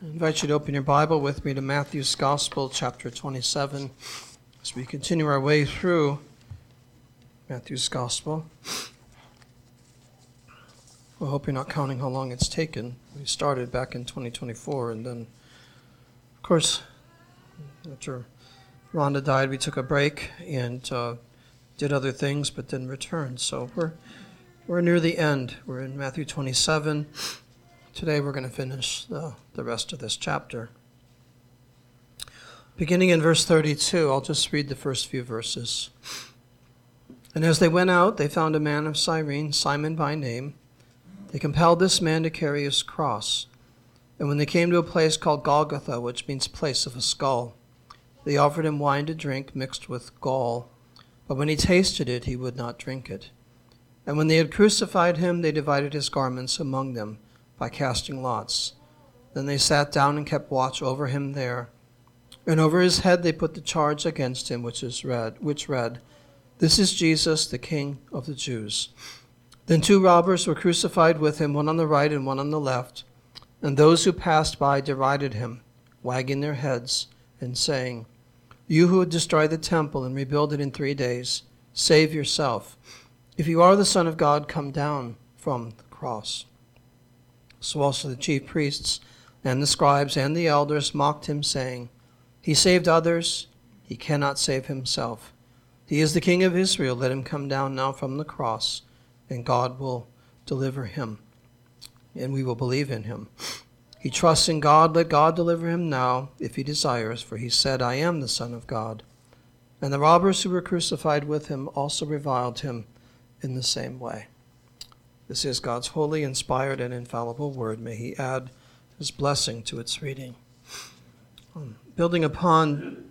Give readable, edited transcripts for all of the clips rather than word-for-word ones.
I invite you to open your Bible with me to Matthew's Gospel, chapter 27, as we continue our way through Matthew's Gospel. I hope you're not counting how long it's taken. We started back in 2024, and then, of course, after Rhonda died, we took a break and did other things, but then returned. So we're near the end. We're in Matthew 27. Today we're going to finish the rest of this chapter. Beginning in verse 32, I'll just read the first few verses. And as they went out, they found a man of Cyrene, Simon by name. They compelled this man to carry his cross. And when they came to a place called Golgotha, which means place of a skull, they offered him wine to drink mixed with gall. But when he tasted it, he would not drink it. And when they had crucified him, they divided his garments among them by casting lots. Then they sat down and kept watch over him there. And over his head they put the charge against him, which read, "This is Jesus, the King of the Jews." Then two robbers were crucified with him, one on the right and one on the left. And those who passed by derided him, wagging their heads and saying, "You who would destroy the temple and rebuild it in 3 days, save yourself. If you are the Son of God, come down from the cross." So also the chief priests and the scribes and the elders mocked him, saying, "He saved others, he cannot save himself. He is the King of Israel. Let him come down now from the cross, and God will deliver him, and we will believe in him. He trusts in God. Let God deliver him now, if he desires, for he said, 'I am the Son of God.'" And the robbers who were crucified with him also reviled him in the same way. This is God's holy, inspired, and infallible word. May he add his blessing to its reading. Building upon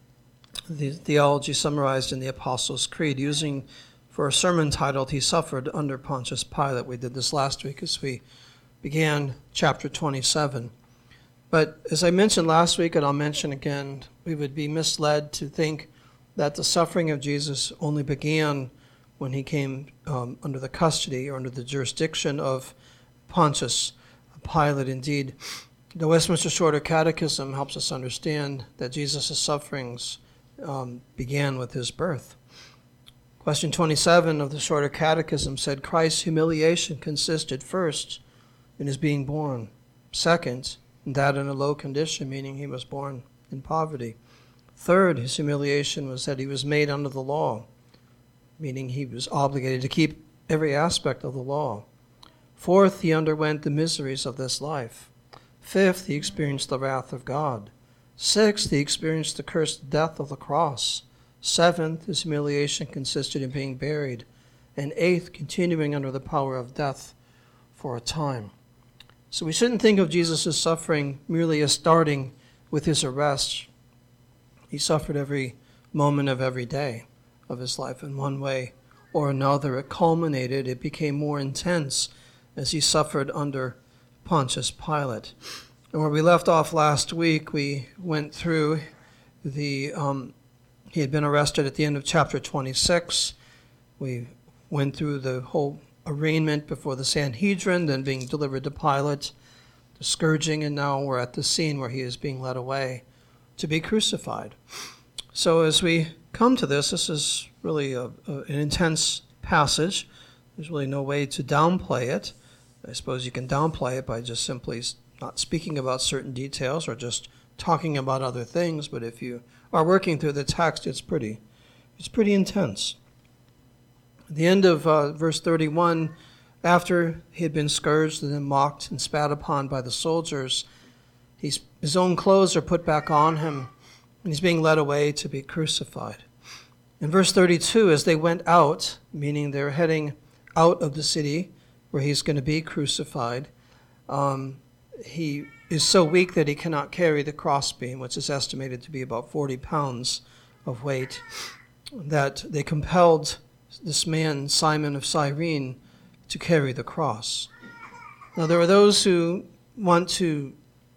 the theology summarized in the Apostles' Creed, using for a sermon titled, "He Suffered Under Pontius Pilate." We did this last week as we began chapter 27. But as I mentioned last week, and I'll mention again, we would be misled to think that the suffering of Jesus only began when he came under the custody or under the jurisdiction of Pontius Pilate. Indeed, the Westminster Shorter Catechism helps us understand that Jesus' sufferings began with his birth. Question 27 of the Shorter Catechism said, "Christ's humiliation consisted first in his being born, second, in that in a low condition, meaning he was born in poverty. Third, his humiliation was that he was made under the law, meaning he was obligated to keep every aspect of the law. Fourth, he underwent the miseries of this life. Fifth, he experienced the wrath of God. Sixth, he experienced the cursed death of the cross. Seventh, his humiliation consisted in being buried. And eighth, continuing under the power of death for a time." So we shouldn't think of Jesus' suffering merely as starting with his arrest. He suffered every moment of every day of his life in one way or another. It culminated, it became more intense as he suffered under Pontius Pilate. And where we left off last week, we went through he had been arrested at the end of chapter 26. We went through the whole arraignment before the Sanhedrin, then being delivered to Pilate, the scourging, and now we're at the scene where he is being led away to be crucified. So as we come to this is really an intense passage. There's really no way to downplay it. I suppose you can downplay it by just simply not speaking about certain details or just talking about other things, but if you are working through the text, it's pretty intense. At the end of verse 31, after he had been scourged and then mocked and spat upon by the soldiers, his own clothes are put back on him, and he's being led away to be crucified. In verse 32, as they went out, meaning they're heading out of the city where he's going to be crucified, he is so weak that he cannot carry the crossbeam, which is estimated to be about 40 pounds of weight, that they compelled this man, Simon of Cyrene, to carry the cross. Now, there are those who want to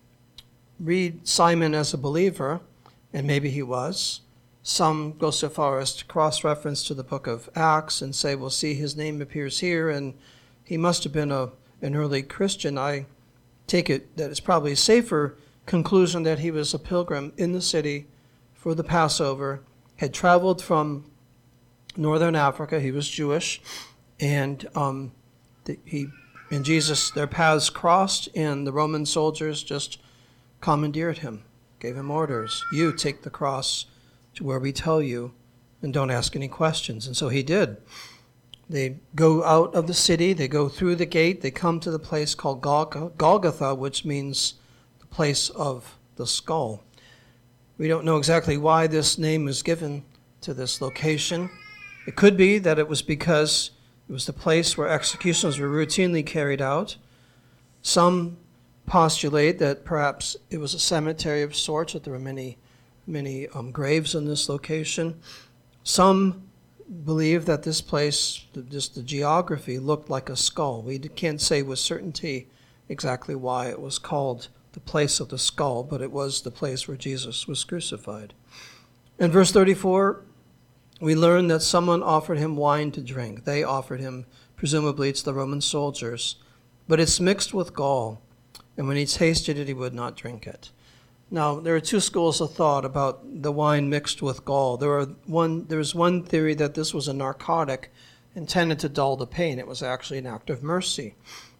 read Simon as a believer, and maybe he was. Some go so far as to cross-reference to the book of Acts and say, well, see, his name appears here, and he must have been an early Christian. I take it that it's probably safer conclusion that he was a pilgrim in the city for the Passover, had traveled from northern Africa. He was Jewish, and he and Jesus, their paths crossed, and the Roman soldiers just commandeered him, gave him orders. You take the cross to where we tell you, and don't ask any questions. And so he did. They go out of the city, they go through the gate, they come to the place called Golgotha, which means the place of the skull. We don't know exactly why this name is given to this location. It could be that it was because it was the place where executions were routinely carried out. Some postulate that perhaps it was a cemetery of sorts, that there were many graves in this location. Some believe that this place, just the geography, looked like a skull. We can't say with certainty exactly why it was called the place of the skull, but it was the place where Jesus was crucified. In verse 34, we learn that someone offered him wine to drink. They offered him, presumably it's the Roman soldiers, but it's mixed with gall, and when he tasted it, he would not drink it. Now, there are two schools of thought about the wine mixed with gall. There's one theory that this was a narcotic intended to dull the pain. It was actually an act of mercy.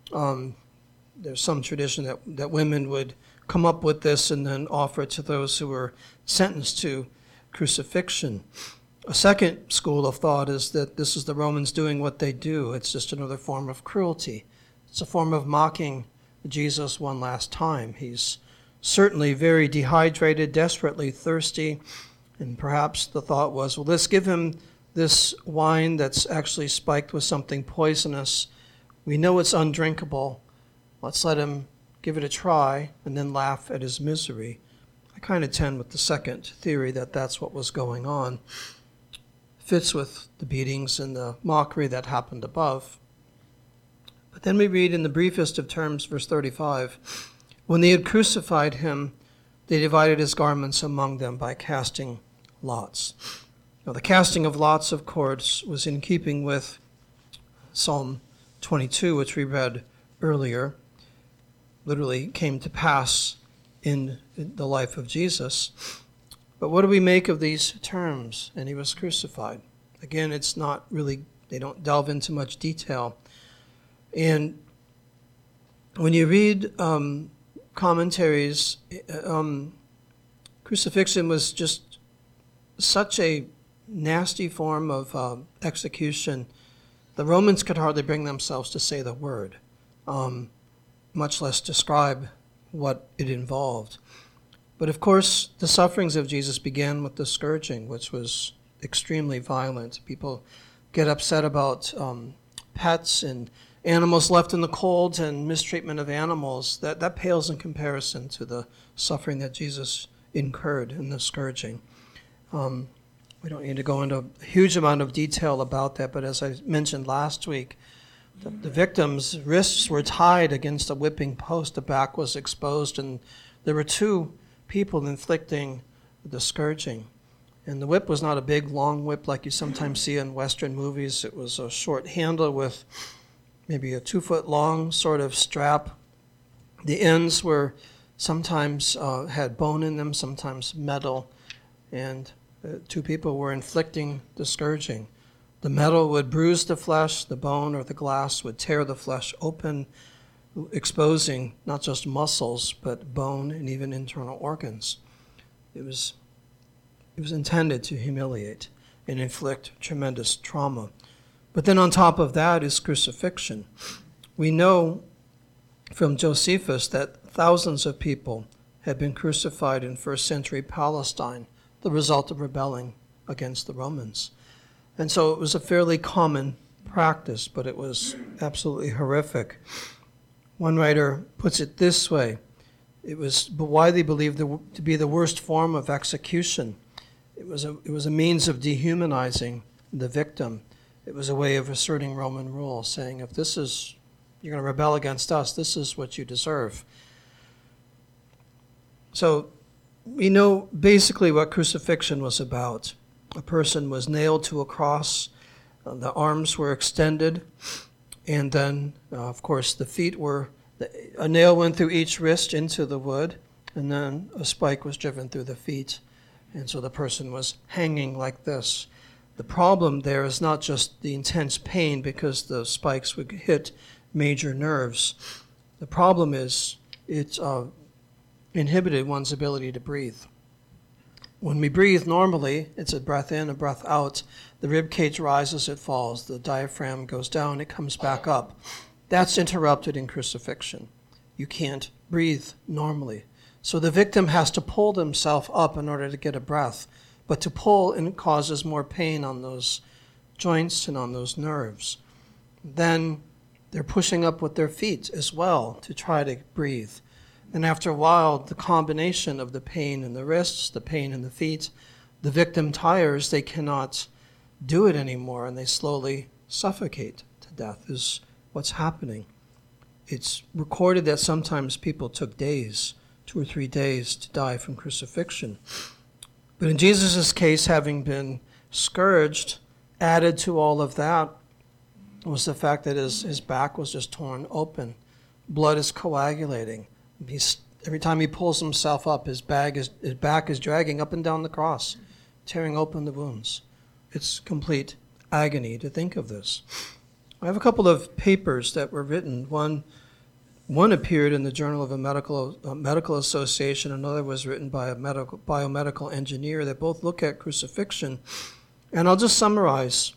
There's some tradition that women would come up with this and then offer it to those who were sentenced to crucifixion. A second school of thought is that this is the Romans doing what they do. It's just another form of cruelty. It's a form of mocking Jesus one last time. He's certainly very dehydrated, desperately thirsty, and perhaps the thought was, well, let's give him this wine that's actually spiked with something poisonous. We know it's undrinkable. Let's let him give it a try and then laugh at his misery. I kind of tend with the second theory that that's what was going on. Fits with the beatings and the mockery that happened above. But then we read in the briefest of terms, verse 35, when they had crucified him, they divided his garments among them by casting lots. Now, the casting of lots, of course, was in keeping with Psalm 22, which we read earlier. Literally came to pass in the life of Jesus. But what do we make of these terms? And he was crucified. Again, it's not really, they don't delve into much detail. And when you read commentaries, crucifixion was just such a nasty form of execution. The Romans could hardly bring themselves to say the word, much less describe what it involved. But of course, the sufferings of Jesus began with the scourging, which was extremely violent. People get upset about pets and animals left in the cold and mistreatment of animals. That pales in comparison to the suffering that Jesus incurred in the scourging. We don't need to go into a huge amount of detail about that, but as I mentioned last week, the victim's wrists were tied against a whipping post, the back was exposed, and there were two people inflicting the scourging. And the whip was not a big, long whip like you sometimes see in Western movies. It was a short handle with maybe a 2-foot-long sort of strap. The ends were sometimes had bone in them, sometimes metal, and two people were inflicting the scourging. The metal would bruise the flesh, the bone or the glass would tear the flesh open, exposing not just muscles, but bone and even internal organs. It was intended to humiliate and inflict tremendous trauma. But then on top of that is crucifixion. We know from Josephus that thousands of people had been crucified in first century Palestine, the result of rebelling against the Romans. And so it was a fairly common practice, but it was absolutely horrific. One writer puts it this way: it was widely believed to be the worst form of execution. It was a means of dehumanizing the victim. It was a way of asserting Roman rule, saying, if you're going to rebel against us, this is what you deserve. So we know basically what crucifixion was about. A person was nailed to a cross, the arms were extended, and then, of course, the feet were, a nail went through each wrist into the wood, and then a spike was driven through the feet, and so the person was hanging like this. The problem there is not just the intense pain because the spikes would hit major nerves. The problem is it inhibited one's ability to breathe. When we breathe normally, it's a breath in, a breath out. The rib cage rises, it falls. The diaphragm goes down, it comes back up. That's interrupted in crucifixion. You can't breathe normally. So the victim has to pull himself up in order to get a breath. But to pull, it causes more pain on those joints and on those nerves. Then they're pushing up with their feet as well to try to breathe. And after a while, the combination of the pain in the wrists, the pain in the feet, the victim tires, they cannot do it anymore, and they slowly suffocate to death is what's happening. It's recorded that sometimes people took days, 2 or 3 days, to die from crucifixion. But in Jesus' case, having been scourged, added to all of that was the fact that his back was just torn open. Blood is coagulating. Every time he pulls himself up, his back is dragging up and down the cross, tearing open the wounds. It's complete agony to think of this. I have a couple of papers that were written. One appeared in the Journal of a Medical Association. Another was written by a biomedical engineer that both look at crucifixion. And I'll just summarize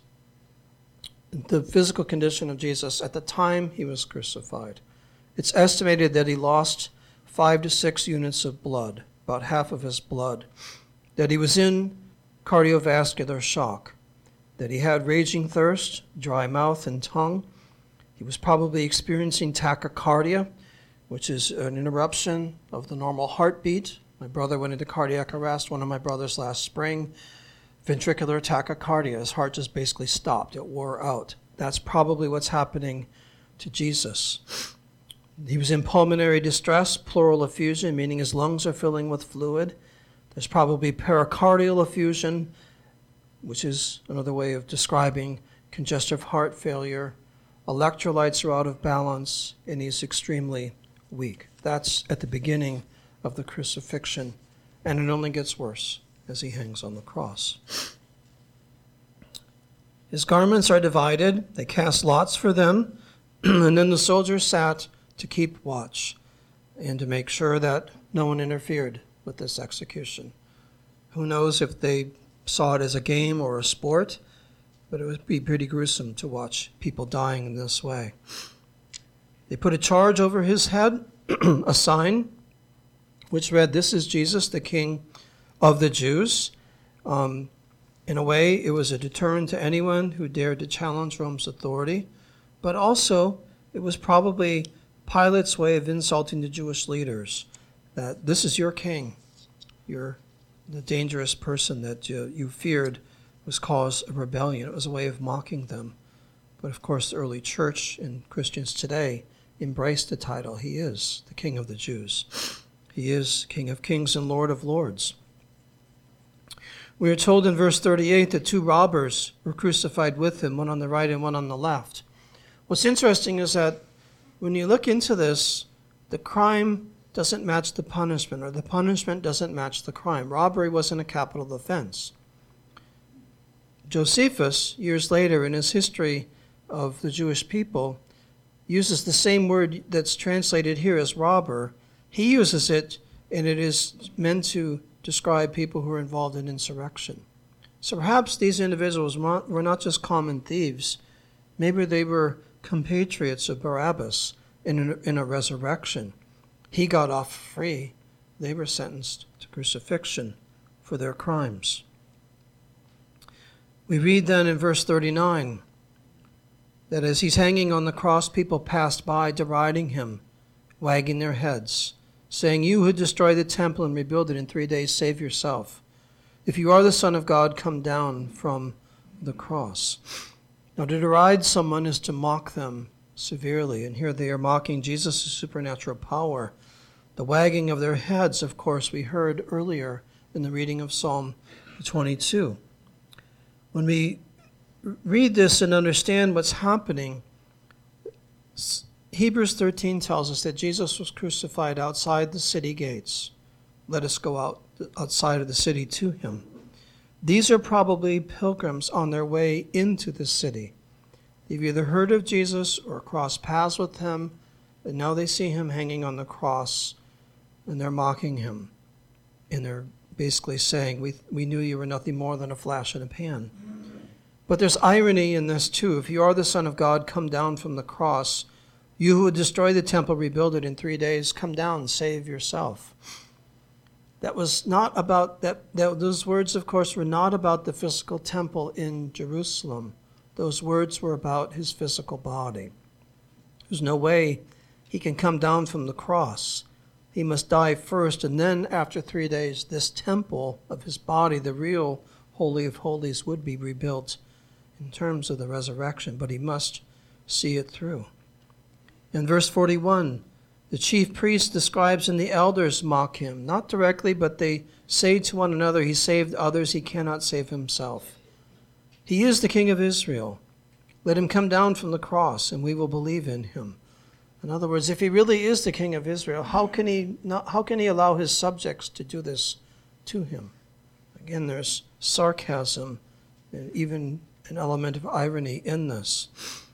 the physical condition of Jesus at the time he was crucified. It's estimated that he lost 5 to 6 units of blood, about half of his blood, that he was in cardiovascular shock, that he had raging thirst, dry mouth and tongue. He was probably experiencing tachycardia, which is an interruption of the normal heartbeat. My brother went into cardiac arrest, one of my brothers last spring. Ventricular tachycardia, his heart just basically stopped. It wore out. That's probably what's happening to Jesus. He was in pulmonary distress, pleural effusion, meaning his lungs are filling with fluid. There's probably pericardial effusion, which is another way of describing congestive heart failure. Electrolytes are out of balance, and he's extremely weak. That's at the beginning of the crucifixion, and it only gets worse as he hangs on the cross. His garments are divided. They cast lots for them, and then the soldiers sat to keep watch and to make sure that no one interfered with this execution. Who knows if they saw it as a game or a sport, but it would be pretty gruesome to watch people dying in this way. They put a charge over his head, a sign, which read, "This is Jesus, the King of the Jews." In a way, it was a deterrent to anyone who dared to challenge Rome's authority, but also it was probably Pilate's way of insulting the Jewish leaders, that this is your king. You're the dangerous person that you feared was cause of rebellion. It was a way of mocking them. But of course, the early church and Christians today embraced the title. He is the King of the Jews. He is King of Kings and Lord of Lords. We are told in verse 38 that 2 robbers were crucified with him, one on the right and one on the left. What's interesting is that when you look into this, the crime doesn't match the punishment, or the punishment doesn't match the crime. Robbery wasn't a capital offense. Josephus, years later in his history of the Jewish people, uses the same word that's translated here as robber. He uses it, and it is meant to describe people who are involved in insurrection. So perhaps these individuals were not just common thieves. Maybe they were compatriots of Barabbas in a resurrection. He got off free. They were sentenced to crucifixion for their crimes. We read then in verse 39 that as he's hanging on the cross, people passed by deriding him, wagging their heads, saying, "You who destroy the temple and rebuild it in 3 days, save yourself. If you are the Son of God, come down from the cross." Now, to deride someone is to mock them severely, and here they are mocking Jesus' supernatural power. The wagging of their heads, of course, we heard earlier in the reading of Psalm 22. When we read this and understand what's happening, Hebrews 13 tells us that Jesus was crucified outside the city gates. let us go outside of the city to him. These are probably pilgrims on their way into the city. They've either heard of Jesus or crossed paths with him, and now they see him hanging on the cross, and they're mocking him. And they're basically saying, we knew you were nothing more than a flash in a pan. But there's irony in this too. If you are the Son of God, come down from the cross. You who would destroy the temple, rebuild it in 3 days, come down and save yourself. That was not about that. Those words, of course, were not about the physical temple in Jerusalem. Those words were about his physical body. There's no way he can come down from the cross. He must die first, and then after 3 days, this temple of his body, the real Holy of Holies, would be rebuilt in terms of the resurrection, but he must see it through. In verse 41, the chief priest, the scribes, and the elders mock him. Not directly, but they say to one another, he saved others, he cannot save himself. He is the King of Israel. Let him come down from the cross, and we will believe in him. In other words, if he really is the King of Israel, how can he allow his subjects to do this to him? Again, there's sarcasm and even an element of irony in this.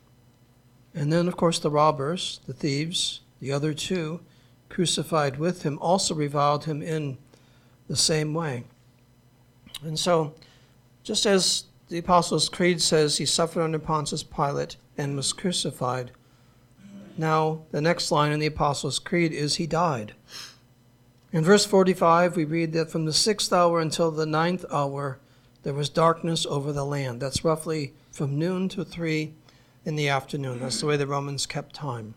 And then, of course, the robbers, the thieves, the other two, crucified with him, also reviled him in the same way. And so, just as the Apostles' Creed says, he suffered under Pontius Pilate and was crucified. Now, the next line in the Apostles' Creed is he died. In verse 45, we read that from the 6th hour until the 9th hour, there was darkness over the land. That's roughly from noon to 3 in the afternoon. That's the way the Romans kept time.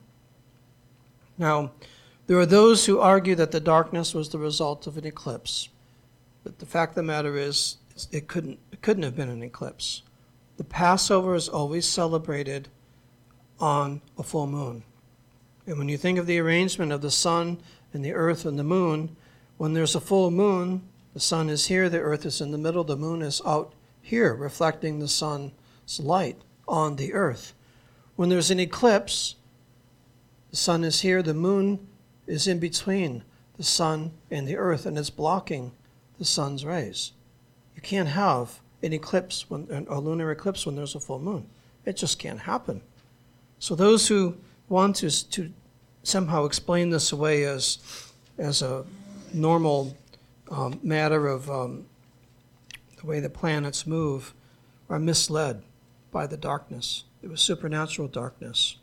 Now, there are those who argue that the darkness was the result of an eclipse. But the fact of the matter is, it couldn't have been an eclipse. The Passover is always celebrated on a full moon. And when you think of the arrangement of the sun and the earth and the moon, when there's a full moon, the sun is here, the earth is in the middle, the moon is out here, reflecting the sun's light on the earth. When there's an eclipse, the sun is here, the moon is in between the sun and the earth, and it's blocking the sun's rays. You can't have an eclipse, a lunar eclipse, when there's a full moon. It just can't happen. So those who want to somehow explain this away as a normal matter of the way the planets move are misled by the darkness. It was supernatural darkness.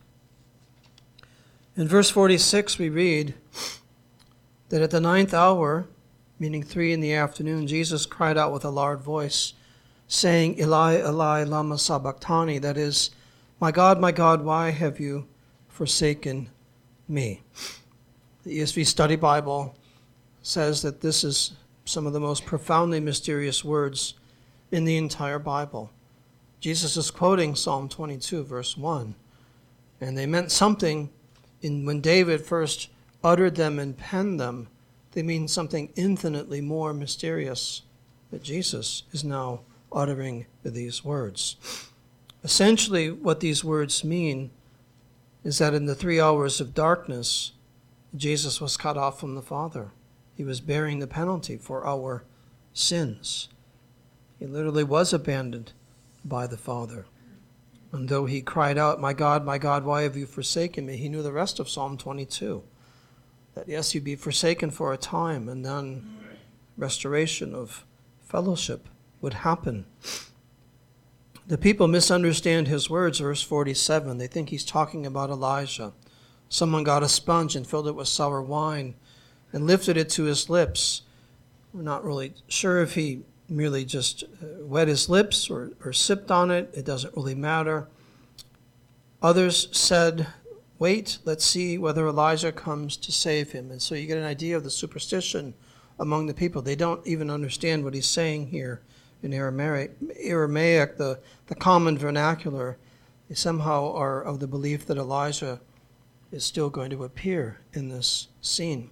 In verse 46, we read that at the 9th hour, meaning 3 in the afternoon, Jesus cried out with a loud voice, saying, Eli, Eli, lama sabachthani, that is, my God, why have you forsaken me? The ESV Study Bible says that this is some of the most profoundly mysterious words in the entire Bible. Jesus is quoting Psalm 22, verse 1, and they meant something when David first uttered them and penned them. They mean something infinitely more mysterious that Jesus is now uttering these words. Essentially, what these words mean is that in the 3 hours of darkness, Jesus was cut off from the Father. He was bearing the penalty for our sins. He literally was abandoned by the Father. And though he cried out, my God, why have you forsaken me? He knew the rest of Psalm 22. That yes, you'd be forsaken for a time, and then restoration of fellowship would happen. The people misunderstand his words, verse 47. They think he's talking about Elijah. Someone got a sponge and filled it with sour wine and lifted it to his lips. We're not really sure if he merely just wet his lips or sipped on it. It doesn't really matter. Others said, wait, let's see whether Elijah comes to save him. And so you get an idea of the superstition among the people. They don't even understand what he's saying here in Aramaic, the common vernacular. They somehow are of the belief that Elijah is still going to appear in this scene.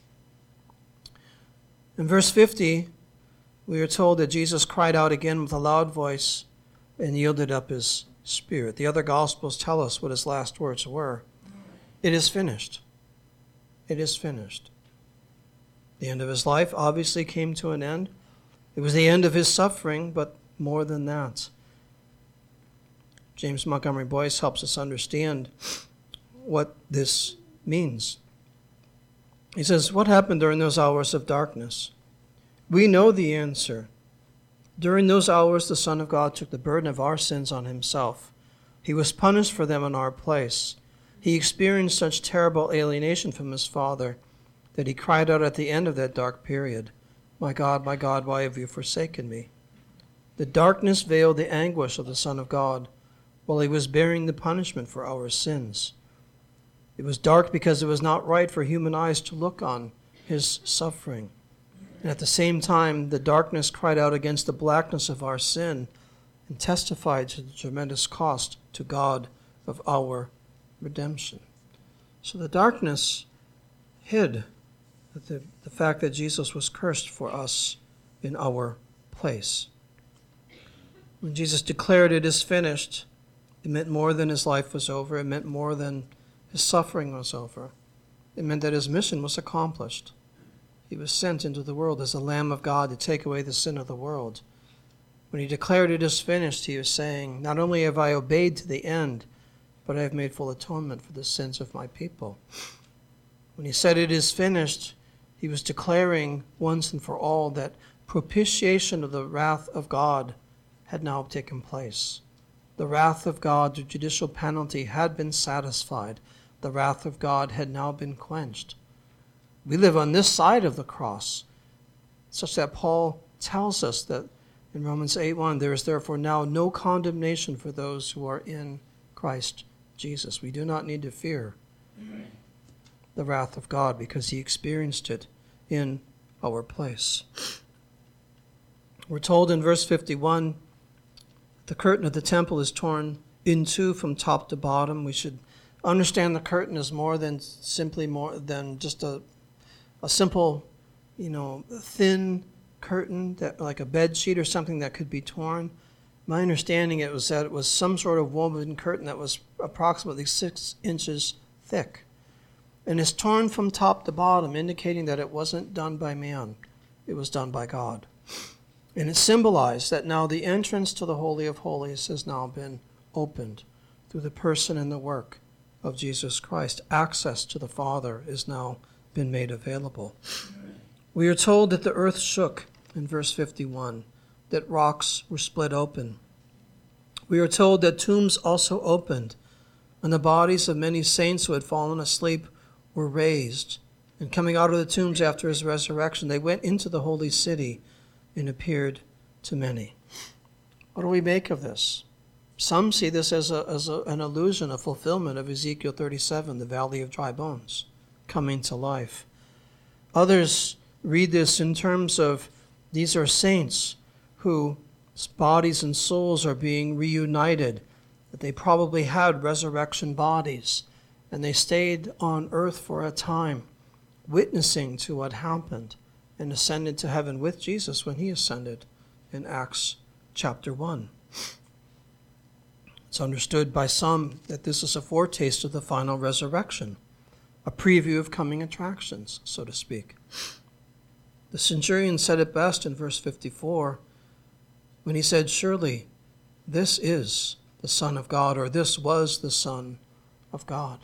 In verse 50, we are told that Jesus cried out again with a loud voice and yielded up his spirit. The other Gospels tell us what his last words were. It is finished. It is finished. The end of his life obviously came to an end. It was the end of his suffering, but more than that. James Montgomery Boyce helps us understand what this means. He says, what happened during those hours of darkness? We know the answer. During those hours, the Son of God took the burden of our sins on himself. He was punished for them in our place. He experienced such terrible alienation from his Father that he cried out at the end of that dark period, my God, why have you forsaken me? The darkness veiled the anguish of the Son of God while he was bearing the punishment for our sins. It was dark because it was not right for human eyes to look on his suffering. And at the same time, the darkness cried out against the blackness of our sin and testified to the tremendous cost to God of our redemption. So the darkness hid the fact that Jesus was cursed for us in our place. When Jesus declared it is finished, it meant more than his life was over. It meant more than his suffering was over. It meant that his mission was accomplished. He was sent into the world as the Lamb of God to take away the sin of the world. When he declared it is finished, he was saying, not only have I obeyed to the end, but I have made full atonement for the sins of my people. When he said it is finished, he was declaring once and for all that propitiation of the wrath of God had now taken place. The wrath of God, the judicial penalty, had been satisfied. The wrath of God had now been quenched. We live on this side of the cross, such that Paul tells us that in Romans 8:1, there is therefore now no condemnation for those who are in Christ Jesus. We do not need to fear the wrath of God because he experienced it in our place. We're told in verse 51, the curtain of the temple is torn in two from top to bottom. We should understand the curtain is more than just a simple, thin curtain, that like a bed sheet or something that could be torn. My understanding it was that it was some sort of woven curtain that was approximately 6 inches thick. And it's torn from top to bottom, indicating that it wasn't done by man. It was done by God. And it symbolized that now the entrance to the Holy of Holies has now been opened through the person and the work of Jesus Christ. Access to the Father has now been made available. We are told that the earth shook in verse 51, that rocks were split open. We are told that tombs also opened, and the bodies of many saints who had fallen asleep were raised. And coming out of the tombs after his resurrection, they went into the holy city and appeared to many. What do we make of this? Some see this as an allusion, a fulfillment of Ezekiel 37, the valley of dry bones, coming to life. Others read this in terms of these are saints whose bodies and souls are being reunited, that they probably had resurrection bodies, and they stayed on earth for a time, witnessing to what happened, and ascended to heaven with Jesus when he ascended in Acts chapter 1. It's understood by some that this is a foretaste of the final resurrection, a preview of coming attractions, so to speak. The centurion said it best in verse 54 when he said, surely this is the Son of God, or this was the Son of God.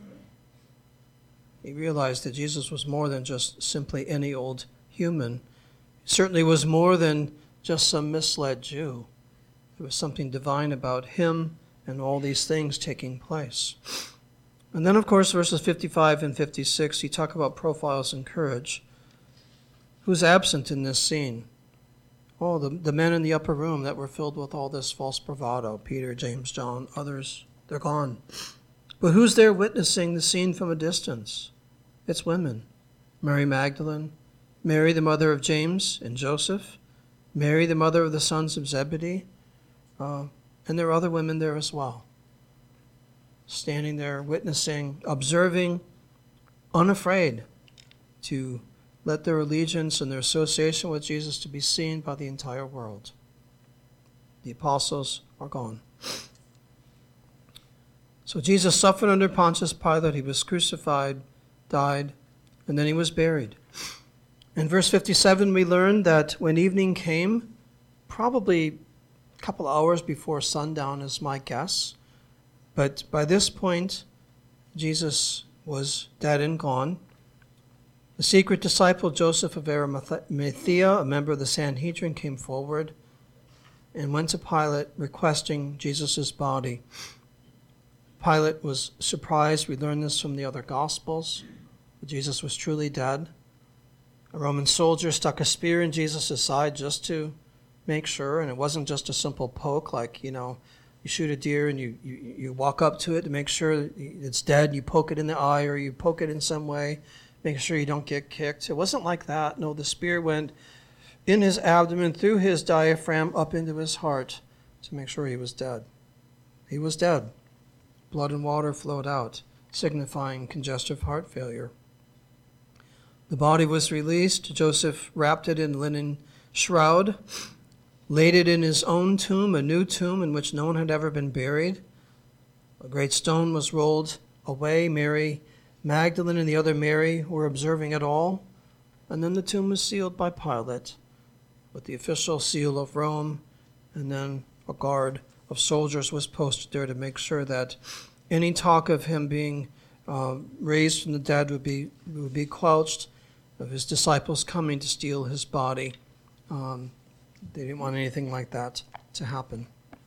He realized that Jesus was more than just simply any old human. He certainly was more than just some misled Jew. There was something divine about him and all these things taking place. And then, of course, verses 55 and 56, he talk about profiles in courage. Who's absent in this scene? Oh, the men in the upper room that were filled with all this false bravado, Peter, James, John, others, they're gone. But who's there witnessing the scene from a distance? It's women. Mary Magdalene, Mary the mother of James and Joseph, Mary the mother of the sons of Zebedee, and there are other women there as well. Standing there, witnessing, observing, unafraid to let their allegiance and their association with Jesus to be seen by the entire world. The apostles are gone. So Jesus suffered under Pontius Pilate. He was crucified, died, and then he was buried. In verse 57, we learn that when evening came, probably a couple hours before sundown is my guess, but by this point, Jesus was dead and gone. The secret disciple Joseph of Arimathea, a member of the Sanhedrin, came forward and went to Pilate requesting Jesus' body. Pilate was surprised. We learn this from the other Gospels. Jesus was truly dead. A Roman soldier stuck a spear in Jesus' side just to make sure, and it wasn't just a simple poke like, you shoot a deer and you walk up to it to make sure it's dead. You poke it in the eye or you poke it in some way, make sure you don't get kicked. It wasn't like that. No, the spear went in his abdomen, through his diaphragm, up into his heart to make sure he was dead. He was dead. Blood and water flowed out, signifying congestive heart failure. The body was released. Joseph wrapped it in linen shroud, laid it in his own tomb, a new tomb in which no one had ever been buried. A great stone was rolled away. Mary Magdalene and the other Mary were observing it all. And then the tomb was sealed by Pilate with the official seal of Rome, and then a guard of soldiers was posted there to make sure that any talk of him being raised from the dead would be quelched, of his disciples coming to steal his body. They didn't want anything like that to happen.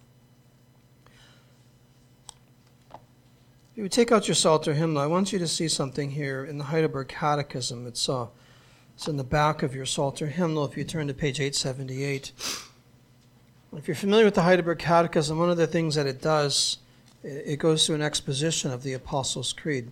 If you take out your Psalter hymnal, I want you to see something here in the Heidelberg Catechism. It's in the back of your Psalter hymnal if you turn to page 878. If you're familiar with the Heidelberg Catechism, one of the things that it does, it goes through an exposition of the Apostles' Creed,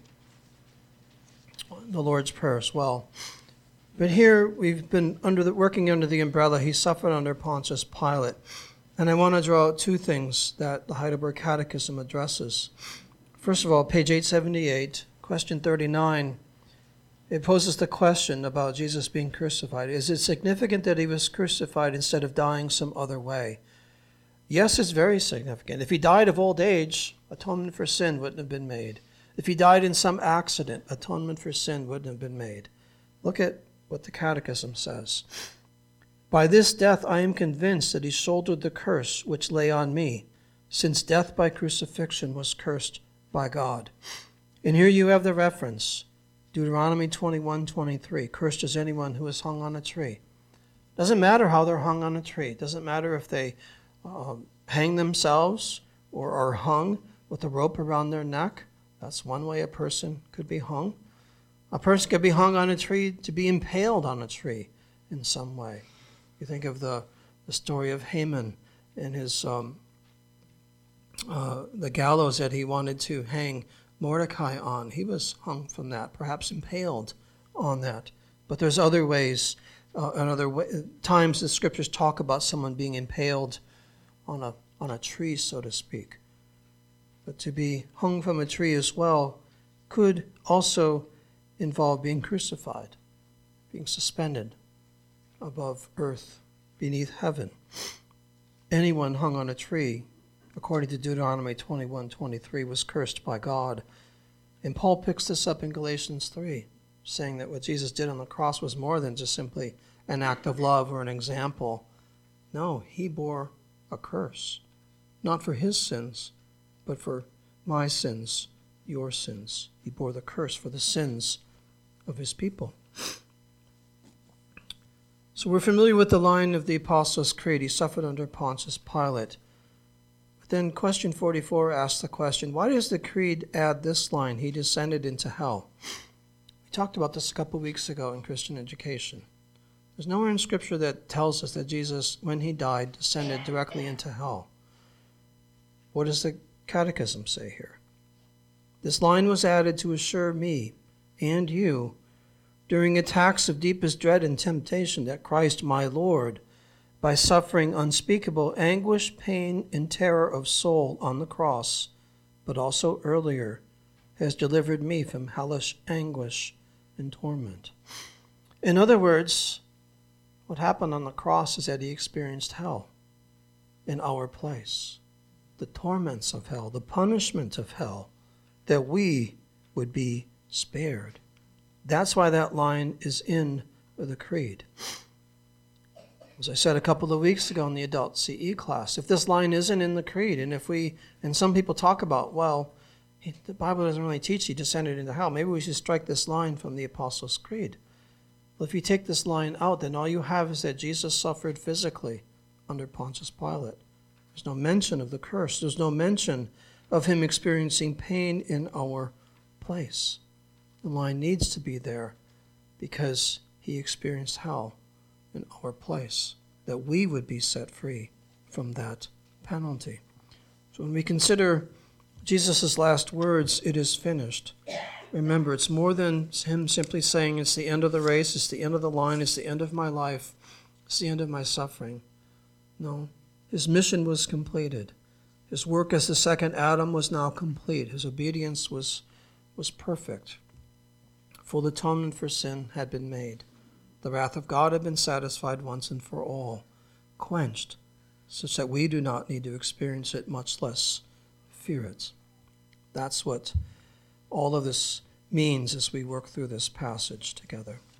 the Lord's Prayer as well. But here we've been working under the umbrella. He suffered under Pontius Pilate. And I want to draw out two things that the Heidelberg Catechism addresses. First of all, page 878, question 39, it poses the question about Jesus being crucified. Is it significant that he was crucified instead of dying some other way? Yes, it's very significant. If he died of old age, atonement for sin wouldn't have been made. If he died in some accident, atonement for sin wouldn't have been made. Look at what the Catechism says. By this death I am convinced that he shouldered the curse which lay on me, since death by crucifixion was cursed by God. And here you have the reference, Deuteronomy 21:23, cursed is anyone who is hung on a tree. Doesn't matter how they're hung on a tree. It doesn't matter if they hang themselves or are hung with a rope around their neck. That's one way a person could be hung. A person could be hung on a tree to be impaled on a tree in some way. You think of the story of Haman and his the gallows that he wanted to hang Mordecai on. He was hung from that, perhaps impaled on that. But there's other ways, times the scriptures talk about someone being impaled on a tree, so to speak. But to be hung from a tree as well could also involve being crucified, being suspended above earth, beneath heaven. Anyone hung on a tree, according to Deuteronomy 21:23, was cursed by God. And Paul picks this up in Galatians 3, saying that what Jesus did on the cross was more than just simply an act of love or an example. No, he bore a curse, not for his sins, but for my sins, your sins. He bore the curse for the sins of his people. So we're familiar with the line of the Apostles' Creed. He suffered under Pontius Pilate. But then question 44 asks the question, why does the Creed add this line, he descended into hell? We talked about this a couple weeks ago in Christian education. There's nowhere in Scripture that tells us that Jesus, when he died, descended directly into hell. What does the Catechism say here? This line was added to assure me and you during attacks of deepest dread and temptation that Christ my Lord, by suffering unspeakable anguish, pain, and terror of soul on the cross, but also earlier, has delivered me from hellish anguish and torment. In other words, what happened on the cross is that he experienced hell in our place, the torments of hell, the punishment of hell, that we would be spared. That's why that line is in or the creed. As I said a couple of weeks ago in the adult CE class, if this line isn't in the creed, and some people talk about, well, the Bible doesn't really teach he descended into hell, maybe we should strike this line from the Apostles' Creed. Well, if you take this line out, then all you have is that Jesus suffered physically under Pontius Pilate. There's no mention of the curse. There's no mention of him experiencing pain in our place. The line needs to be there because he experienced hell in our place, that we would be set free from that penalty. So when we consider Jesus' last words, "It is finished," remember, it's more than him simply saying it's the end of the race, it's the end of the line, it's the end of my life, it's the end of my suffering. No, his mission was completed. His work as the second Adam was now complete. His obedience was perfect. Full atonement for sin had been made. The wrath of God had been satisfied once and for all, quenched, such that we do not need to experience it, much less fear it. That's what all of this means as we work through this passage together.